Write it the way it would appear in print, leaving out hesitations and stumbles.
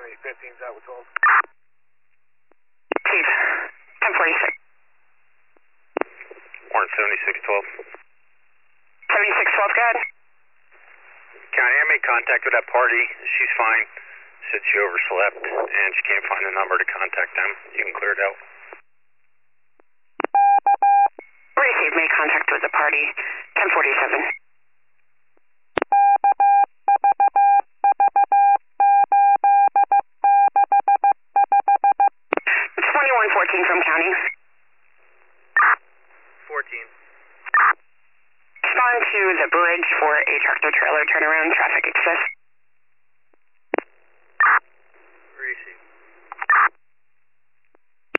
7015's out with 12. Chief, 1046. Warrant 7612. 7612, go ahead. County, I made contact with that party. She's fine. Said she overslept and she can't find the number to contact them. You can clear it out. Received, made contact with the party. 1047. 2114 from county. 14. Respond to the bridge for a tractor trailer turnaround. Traffic exists.